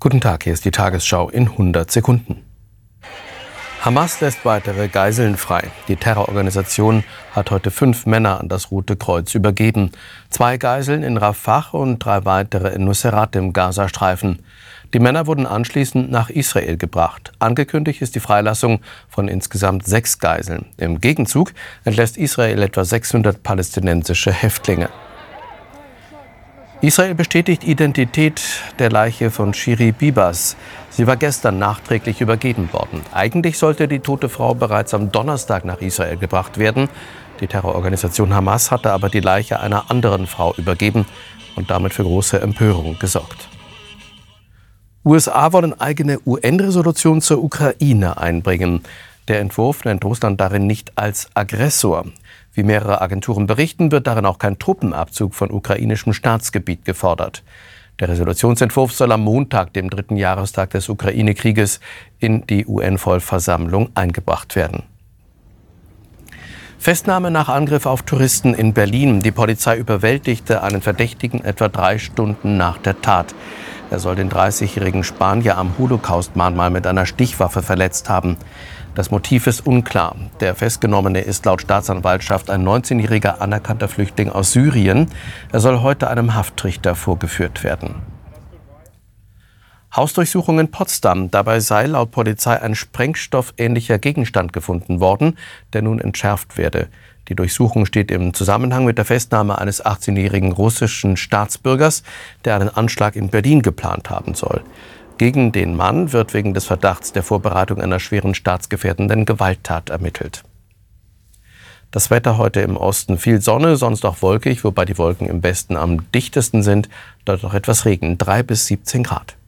Guten Tag, hier ist die Tagesschau in 100 Sekunden. Hamas lässt weitere Geiseln frei. Die Terrororganisation hat heute 5 Männer an das Rote Kreuz übergeben. 2 Geiseln in Rafah und 3 weitere in Nuseirat im Gazastreifen. Die Männer wurden anschließend nach Israel gebracht. Angekündigt ist die Freilassung von insgesamt 6 Geiseln. Im Gegenzug entlässt Israel etwa 600 palästinensische Häftlinge. Israel bestätigt Identität der Leiche von Shiri Bibas. Sie war gestern nachträglich übergeben worden. Eigentlich sollte die tote Frau bereits am Donnerstag nach Israel gebracht werden. Die Terrororganisation Hamas hatte aber die Leiche einer anderen Frau übergeben und damit für große Empörung gesorgt. USA wollen eigene UN-Resolution zur Ukraine einbringen. Der Entwurf nennt Russland darin nicht als Aggressor. Wie mehrere Agenturen berichten, wird darin auch kein Truppenabzug von ukrainischem Staatsgebiet gefordert. Der Resolutionsentwurf soll am Montag, dem 3. Jahrestag des Ukraine-Krieges, in die UN-Vollversammlung eingebracht werden. Festnahme nach Angriff auf Touristen in Berlin. Die Polizei überwältigte einen Verdächtigen etwa 3 Stunden nach der Tat. Er soll den 30-jährigen Spanier am Holocaust-Mahnmal mit einer Stichwaffe verletzt haben. Das Motiv ist unklar. Der Festgenommene ist laut Staatsanwaltschaft ein 19-jähriger anerkannter Flüchtling aus Syrien. Er soll heute einem Haftrichter vorgeführt werden. Hausdurchsuchung in Potsdam. Dabei sei laut Polizei ein sprengstoffähnlicher Gegenstand gefunden worden, der nun entschärft werde. Die Durchsuchung steht im Zusammenhang mit der Festnahme eines 18-jährigen russischen Staatsbürgers, der einen Anschlag in Berlin geplant haben soll. Gegen den Mann wird wegen des Verdachts der Vorbereitung einer schweren staatsgefährdenden Gewalttat ermittelt. Das Wetter heute im Osten: viel Sonne, sonst auch wolkig, wobei die Wolken im Westen am dichtesten sind. Dort noch etwas Regen, 3 bis 17 Grad.